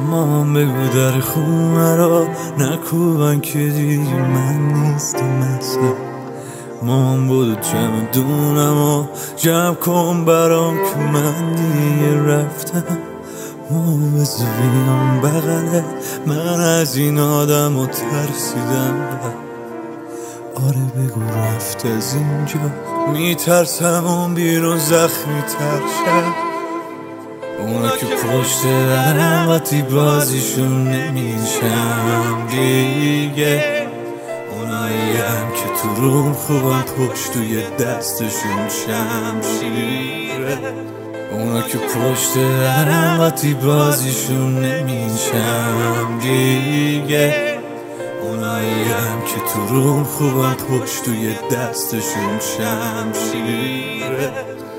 مامان بگو در خونه را نکوبن که دیگه من نیستم مثلا. مامان بودو چمدونم و جمع کن برام که من دیگه رفتم. مامان بزو بیام بغله من از این آدم و ترسیدم. آره بگو رفت از اینجا میترسم اون بیرون زخمی تر شد. اونا که پشت درم وقتی بازیشون نمیشم دیگه. اونایی هم که تو روم خوبم پشت توی دستشون شمشیره. اونا که پشت درم وقتی بازیشون نمیشم دیگه. اونایی هم که تو روم خوبم پشت توی دستشون شمشیره.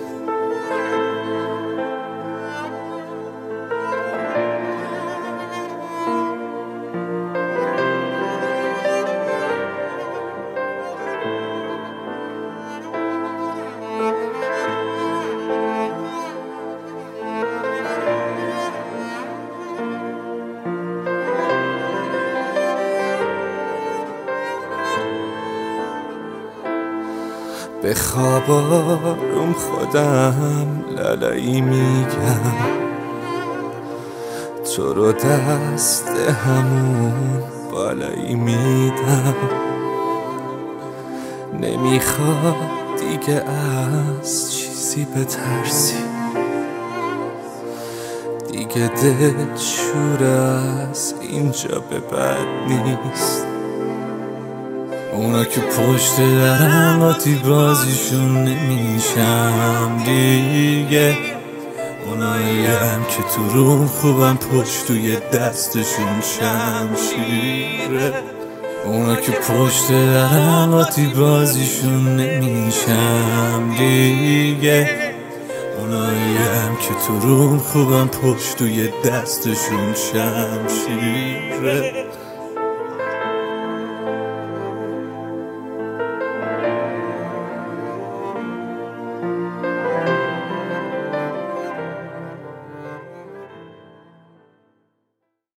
به خواب آروم خودم لالایی میگم تو رو دست همون بالایی میدم. نمیخواد دیگه از چیزی بترسی دیگه دل شور از اینجا به بعد نیست. اونا که پشت درم وقتی بازیشون نمیشم دیگه. اونایی هم که تو روم خوبم پشت توی دستشون شمشیره. اونا که پشت درم وقتی بازیشون نمیشم دیگه. اونایی هم که تو روم خوبم پشت توی دستشون شمشیره.